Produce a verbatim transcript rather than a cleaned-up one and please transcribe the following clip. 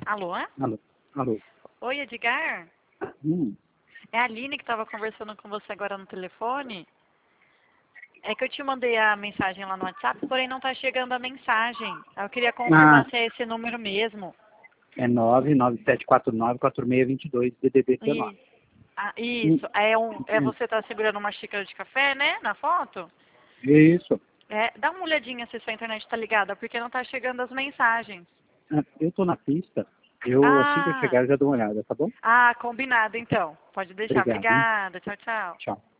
Alô? Alô? Alô? Oi, Edgar? Hum, É a Aline que estava conversando com você agora no telefone. É que eu te mandei a mensagem lá no WhatsApp, porém não está chegando a mensagem. Eu queria confirmar ah, se é esse número mesmo. é nove nove sete quatro nove quatro seis dois dois, D D D dezenove. E, ah, Hum, isso, é, um, é hum, você tá segurando uma xícara de café, né, na foto? Isso. É, dá uma olhadinha se sua internet está ligada, porque não está chegando as mensagens. Ah, eu tô na pista. Eu, assim que eu Ah, chegar, já dou uma olhada, tá bom? ah, combinado então. Pode deixar. Obrigado, hein? Obrigada. Tchau, tchau. Tchau.